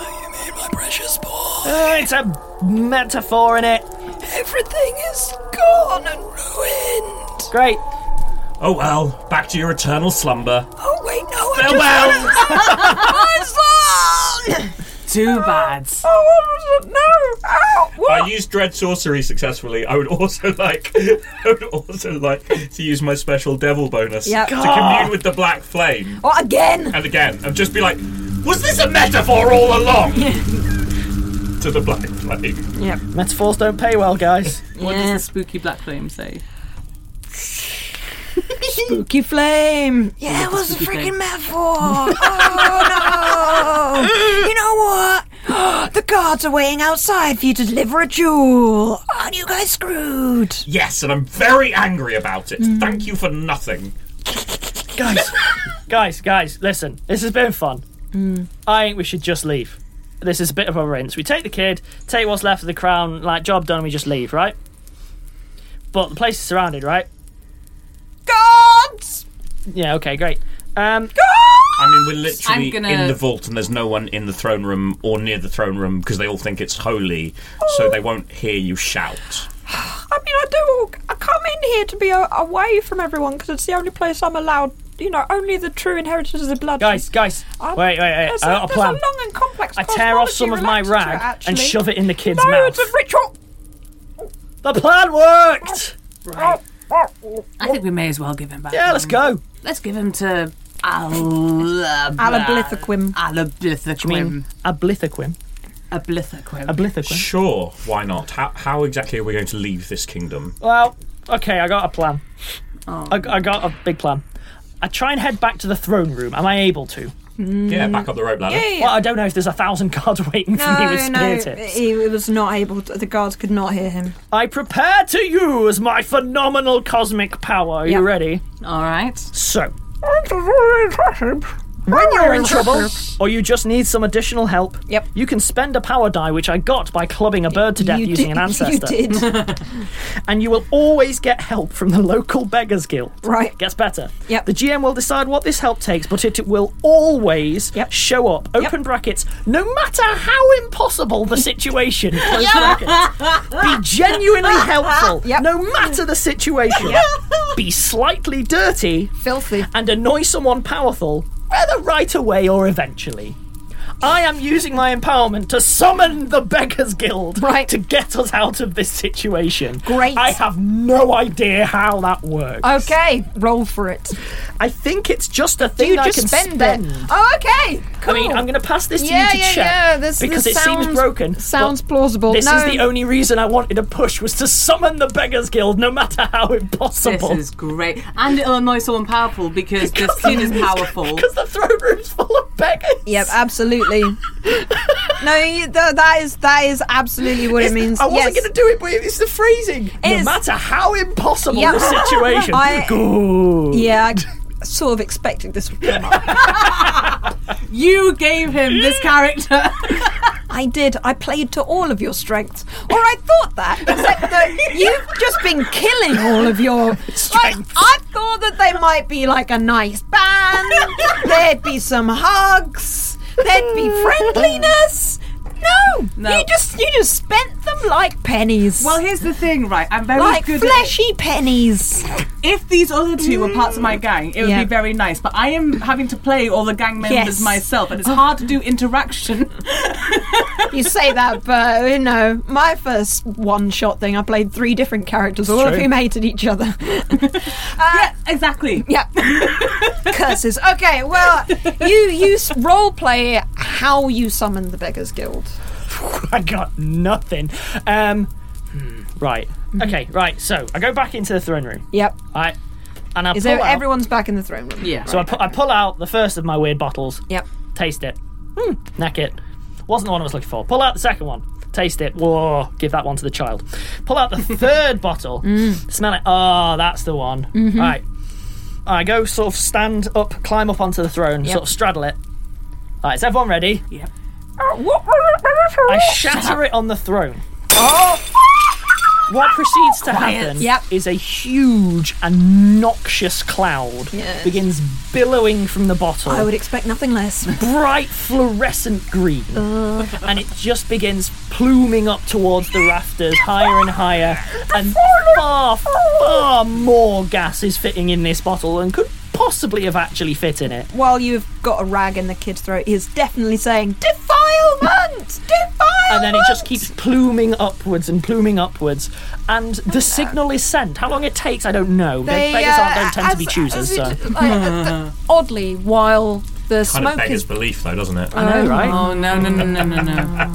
Uh, it's a metaphor in it. Everything is gone and ruined. Great. Oh well, back to your eternal slumber. Oh, wait, no. Farewell! My son! Too bad. Oh, what was it? No! Ow! What? I used dread sorcery successfully. I would also like, I would also like to use my special devil bonus Yep. to commune with the black flame. What, again? And again, and just be like, was this a metaphor all along? To the black flame. Yep. Metaphors don't pay well, guys. What does the spooky black flame say? Spooky flame. Yeah, it was a spooky freaking flame. metaphor. Oh, no. You know what? The guards are waiting outside for you to deliver a jewel. Aren't you guys screwed? Yes, and I'm very angry about it. Mm. Thank you for nothing. Guys, guys, guys, listen. This has been fun. Mm. I think we should just leave. This is a bit of a rinse. We take the kid, take what's left of the crown, like, job done, and we just leave, right? But the place is surrounded, right? Guards! Yeah, okay, great. Um, I mean, we're literally I'm gonna- in the vault and there's no one in the throne room or near the throne room because they all think it's holy, so they won't hear you shout. I mean, I do. I come in here to be a- away from everyone because it's the only place I'm allowed. You know, only the true inheritors of the blood. guys, guys, Um, wait, wait, wait. There's, I a, got a there's plan. a long and complex. I tear off some of my cosmology related to rag it, and actually. shove it in the kid's no, mouth. it's a ritual. The plan worked! Right. I think we may as well give him back. Yeah, let's go. Let's give him to Al- Alablithaquim. Alablithaquim. Do you mean Ablithaquim? Ablithaquim. Ablithaquim. Sure, why not? How, how exactly are we going to leave this kingdom? Well, okay, I got a plan. Oh. I, I got a big plan. I try and head back to the throne room. Am I able to? Yeah, back up the rope ladder. Yeah, yeah. Well, I don't know if there's a thousand guards waiting for me with No, spear no, tips. he was not able to. The guards could not hear him. I prepare to use my phenomenal cosmic power. Are you Yep. ready? All right. So, when you're in trouble, or you just need some additional help, Yep. you can spend a power die, which I got by clubbing a bird to death You using did- an ancestor. You did. And you will always get help from the local Beggars Guild. Right. Gets better. Yep. The G M will decide what this help takes, but it will always Yep. show up, open Yep. brackets, no matter how impossible the situation, close brackets. Be genuinely helpful, Yep. no matter the situation. Be slightly dirty, Filthy. and annoy someone powerful, whether right away or eventually. I am using my empowerment to summon the Beggars Guild Right. to get us out of this situation. Great. I have no idea how that works. Okay, roll for it. I think it's just a thing You I just can spend, spend. it. Oh, okay. Cool. I mean, I'm going to pass this to yeah, you to yeah, check yeah. This, because this it sounds, seems broken. Sounds but plausible. This no. is the only reason I wanted to push was to summon the Beggars Guild, no matter how This impossible. is great. And it'll annoy someone powerful because this kid is powerful. Because the throne room's full of beggars. Yep, absolutely. No, you, th- that is that is absolutely what it means. I wasn't yes. going to do it, but it's the phrasing. No It's- matter how impossible Yeah. the situation. I- Good. Yeah, I sort of expected this would come up. You gave him this character. I did. I played to all of your strengths, or I thought that. Except that you've just been killing all of your Strengths. Like, I thought that they might be like a nice band. There'd be some hugs. There'd be friendliness. No, No. you just you just spent them like pennies. Well, here's the thing, right? I'm very like good fleshy pennies. at If these other two were parts of my gang, it would Yeah. be very nice. But I am having to play all the gang members Yes. myself, and it's hard to do interaction. You say that, but you know, my first one-shot thing, I played three different characters, all of true. whom hated each other. Yeah, exactly. Yeah. Curses. Okay, well, you you s- role play how you summon the Beggars Guild. I got nothing. Um, hmm, right. Okay, right. So I go back into the throne room. Yep. Right. And I Is pull there, out. everyone's back in the throne room? Yeah. So I, pu- I pull out the first of my weird bottles. Yep. Taste it. Hmm. Neck it. Wasn't the one I was looking for. Pull out the second one. Taste it. Whoa. Give that one to the child. Pull out the third bottle. Smell it. Oh, that's the one. Mm-hmm. Right. I go sort of stand up, climb up onto the throne, Yep. sort of straddle it. Right, is everyone ready? Yep. I shatter it on the throne. What proceeds to happen Yep. is a huge and noxious cloud Yes. begins billowing from the bottle. I would expect nothing less. Bright fluorescent green. And it just begins pluming up towards the rafters, higher and higher. And far, far more gas is fitting in this bottle than could possibly have actually fit in it. While you've got a rag in the kid's throat, he is definitely saying, defilement! Defilement! And then it just keeps pluming upwards and pluming upwards. And the signal is sent. How long it takes, I don't know. They, Beggars aren't, uh, don't tend to be as- choosers, as so. it- like, uh, oddly, while the Kind of smoke beggars is... belief, though, doesn't it? I know, right? Oh no no no no no no!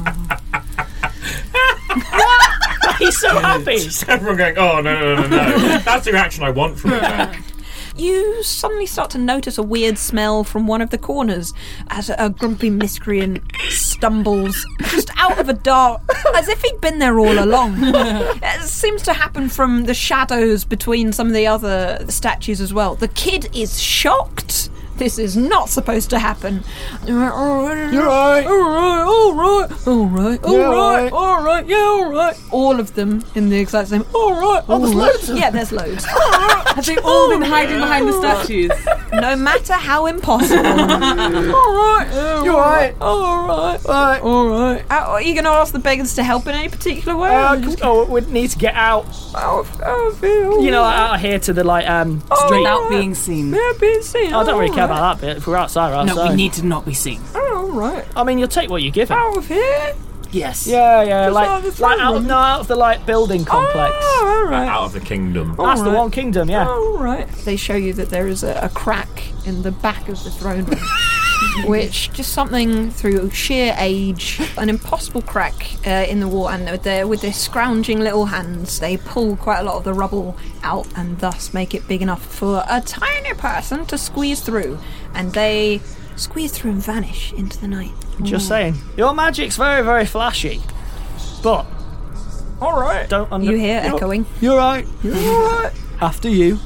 He's so happy. Just everyone going, oh, no, no, no, no, no. That's the reaction I want from it. You suddenly start to notice a weird smell from one of the corners as a grumpy miscreant stumbles just out of a dark, as if he'd been there all along. It seems to happen from the shadows between some of the other statues as well. The kid is shocked. This is not supposed to happen. You're right. All right. All right. All right. All right. All right. Yeah. All right. All of them in the exact same. All right. Oh, there's loads. Yeah, there's loads. Have they all been hiding behind the statues? No matter how impossible. All right. You're right. All right. All right. All right. Uh, are you going to ask the beggars to help in any particular way? Uh, just, oh, we need to get out. Oh, oh, feel. You know, out of here to the like um Oh, street. Without being seen. Yeah, being seen. I don't really care All right. about that bit. If we're outside, we're outside. No, we need to not be seen. Oh, all right. I mean, you'll take what you give him. Out of here. Yes. Yeah, yeah, Just like, out of the like throne out of, room. no, out of the like building complex. Oh, all right. Out of the kingdom. That's the right. one kingdom, yeah. All right. They show you that there is a, a crack in the back of the throne room, which just something through sheer age, an impossible crack uh, in the wall, and they're, with their scrounging little hands, they pull quite a lot of the rubble out, and thus make it big enough for a tiny person to squeeze through, and they squeeze through and vanish into the night. Just saying. Your magic's very, very flashy, but All right. don't under- You hear you're- echoing. You're right. You're all right. After you.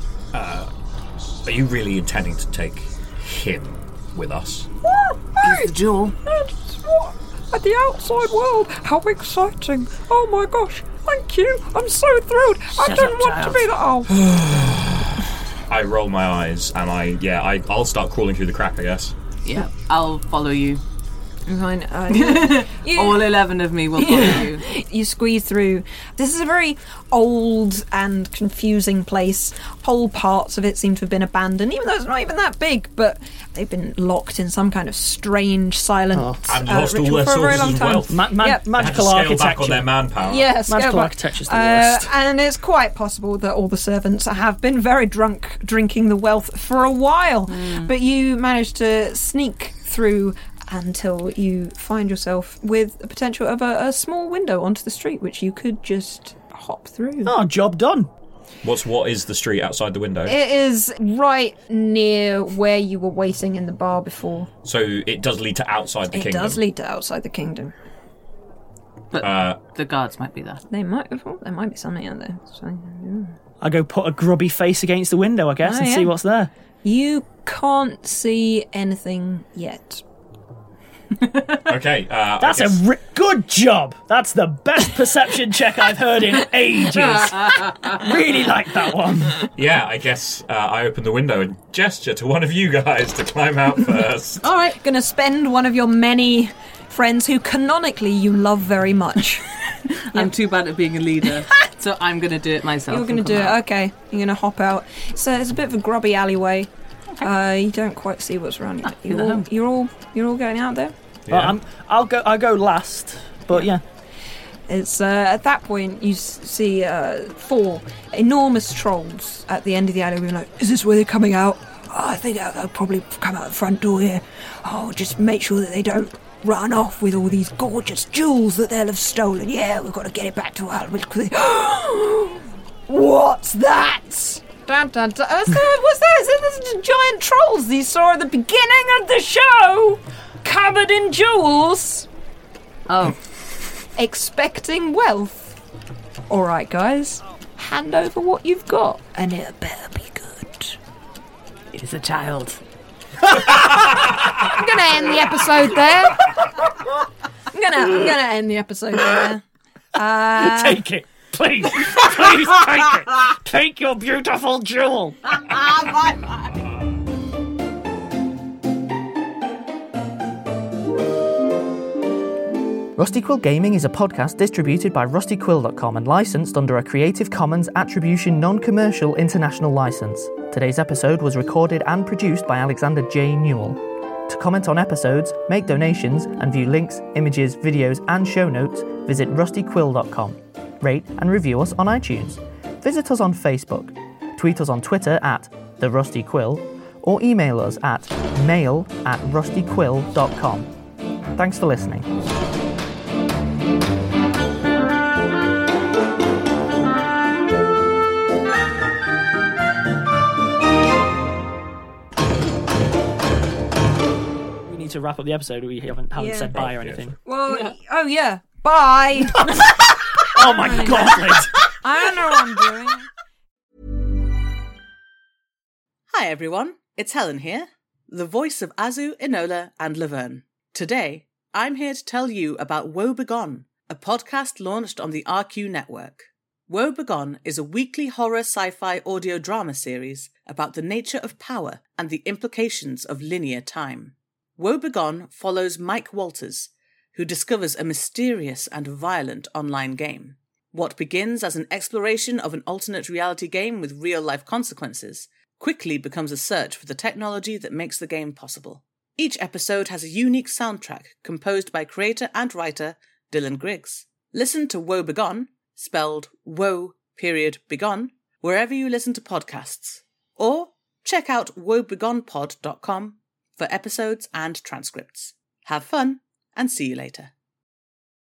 Are you really intending to take him with us? He's the jewel. At the outside world, how exciting! Oh my gosh, thank you! I'm so thrilled. I Shut didn't up, want child. to be that. Oh, I roll my eyes and I, yeah, I, I'll start crawling through the crack, I guess. Yeah, I'll follow you. fine. Uh, you, All eleven of me will follow you. you squeeze through. This is a very old and confusing place. Whole parts of it seem to have been abandoned, even though it's not even that big, but they've been locked in some kind of strange, silent Oh. And uh, lost all ritual their for a very sources long of time. wealth. Ma- ma- Yep. They had to magical scale architecture. back on their manpower. Yes, Magical go back. architecture's the Uh, worst. and it's quite possible that all the servants have been very drunk drinking the wealth for a while. But you managed to sneak through until you find yourself with the potential of a, a small window onto the street, which you could just hop through. Oh, job done. What's what is the street outside the window? It is right near where you were waiting in the bar before. So it does lead to outside the It kingdom. does lead to outside the kingdom. But Uh, the guards might be there. They might have. There might be something out there. So, yeah. I go put a grubby face against the window, I guess, Oh, and yeah. see what's there. You can't see anything yet. Okay. Uh, That's I a guess, ri- good job. That's the best perception check I've heard in ages. Really like that one. yeah. I guess uh, I open the window and gesture to one of you guys to climb out first. All right, gonna spend one of your many friends who canonically you love very much. I'm too bad at being a leader, so I'm going to do it myself. You're gonna and do come it. out. Okay, you're gonna hop out. So it's a bit of a grubby alleyway. Uh, you don't quite see what's around you. You're all, home. you're all you're all going out there. Well, I'm, I'll go. I'll go last. But yeah, It's uh, at that point you s- see uh, four enormous trolls at the end of the alleyway. Like, is this where they're coming out? Oh, I think they'll they'll probably come out the front door here. Oh, just make sure that they don't run off with all these gorgeous jewels that they'll have stolen. Yeah, we've got to get it back to our. What's that? Dun, dun, dun. What's that? What's that? Is it the giant trolls you saw at the beginning of the show? Covered in jewels. Oh, Expecting wealth. Alright, guys. Hand over what you've got, and it better be good. it is a child. I'm gonna end the episode there. I'm gonna, I'm gonna end the episode there. Uh, take it, please, please take it. Take your beautiful jewel. Rusty Quill Gaming is a podcast distributed by rusty quill dot com and licensed under a Creative Commons Attribution Non-Commercial International License. Today's episode was recorded and produced by Alexander J. Newell. To comment on episodes, make donations, and view links, images, videos, and show notes, visit rusty quill dot com. Rate and review us on iTunes. Visit us on Facebook. Tweet us on Twitter at The Rusty Quill, or email us at mail at rusty quill dot com. Thanks for listening. to wrap up the episode? We haven't, haven't Yeah. said bye or anything. Well, y- oh yeah. Bye. Oh my god, Liz. I don't know what I'm doing. Hi everyone, it's Helen here, the voice of Azu, Enola, and Laverne. Today, I'm here to tell you about Woe Begone, a podcast launched on the R Q network. Woe Begone is a weekly horror sci-fi audio drama series about the nature of power and the implications of linear time. Woe Begone follows Mike Walters, who discovers a mysterious and violent online game. What begins as an exploration of an alternate reality game with real-life consequences quickly becomes a search for the technology that makes the game possible. Each episode has a unique soundtrack composed by creator and writer Dylan Griggs. Listen to Woe Begone, spelled Woe period Begone, wherever you listen to podcasts. Or check out woe begone pod dot com for episodes and transcripts. Have fun, and see you later.